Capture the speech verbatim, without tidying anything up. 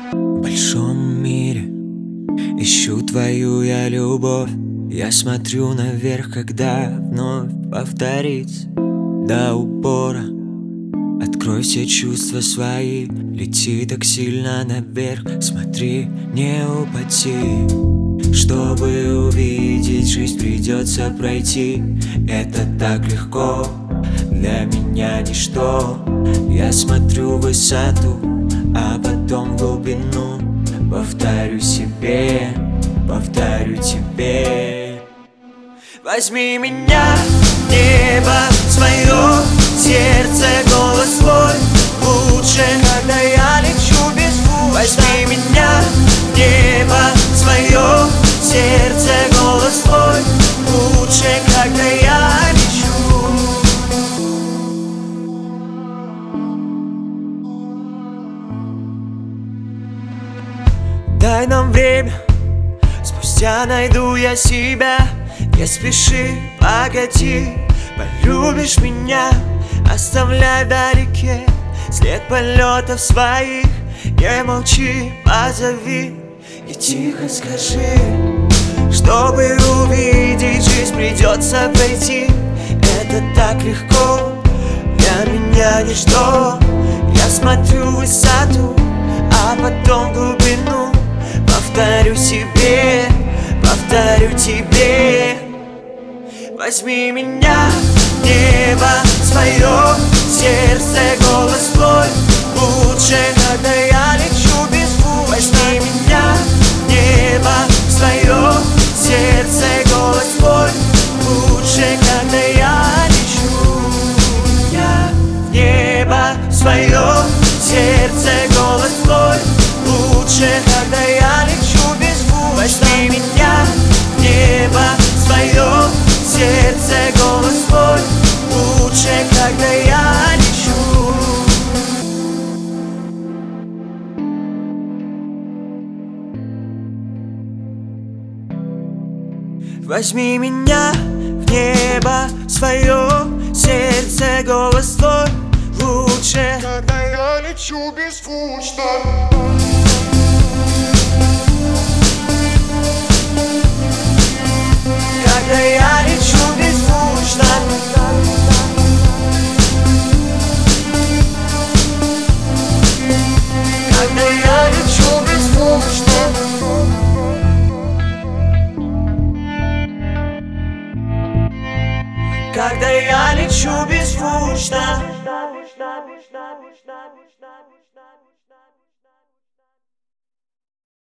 В большом мире ищу твою я любовь. Я смотрю наверх, когда вновь повторится до упора. Открой все чувства свои, лети так сильно наверх. Смотри, не упади. Чтобы увидеть жизнь, придется пройти. Это так легко, для меня ничто. Я смотрю в высоту, а потом в глубину. Повторю себе, повторю тебе. Возьми меня в небо свое, сердце, голос твой. Лучше, когда я лечу без пути. Возьми меня в небо свое, сердце, голос твой. Лучше, когда я лечу. Дай нам время, спустя найду я себя. Не спеши, погоди, полюбишь меня. Оставляй вдалеке след полетов своих. Не молчи, позови и тихо скажи. Чтобы увидеть жизнь, придется пройти. Это так легко, для меня ничто. Я смотрю в высоту, а потом в глубину. Повторю себе, повторю тебе. Возьми меня в небо свое, сердце, голос твой. Лучше, когда я лечу без пути. Возьми меня в небо свое, сердце, голос твой. Лучше, когда я лечу. Я в небо свое, сердце, голос твой. Лучше, когда я лечу без пути. Возьми меня в небо свое, сердце, голос твой. Лучше, когда я лечу. Возьми меня в небо свое, сердце, голос твой. Лучше, когда я лечу беззвучно. Когда я лечу беззвучно. Когда я лечу беззвучно. Когда я лечу беззвучно.